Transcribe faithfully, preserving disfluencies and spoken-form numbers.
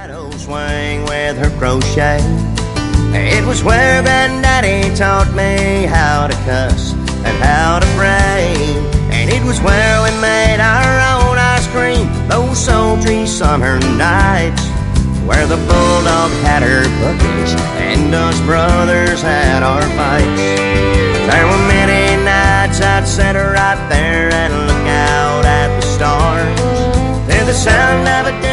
old swing with her crochet. It was where Granddaddy taught me how to cuss and how to pray. And it was where we made our own ice cream those sultry summer nights, where the bulldog had her buckets and us brothers had our fights. There were many nights I'd sit right there and look out at the stars, to the sound of a